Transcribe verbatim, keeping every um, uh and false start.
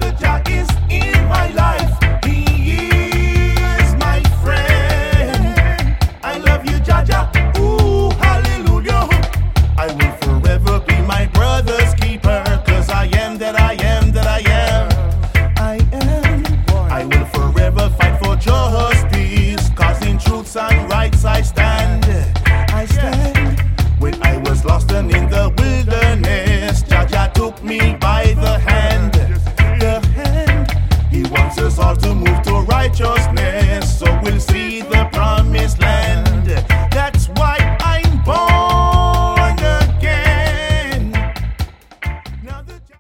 the Jah is in my life. He is my friend. I love you, Jah Jah. Ooh, hallelujah. I will forever be my brother's keeper, cause I am that I am that I am. I am. I will forever fight for justice, cause in truths and rights I stand. I stand. When I was lost and in the wilderness, Jah Jah took me by the hand. The hand. He wants us all to move to righteousness, so we'll see the promised land. That's why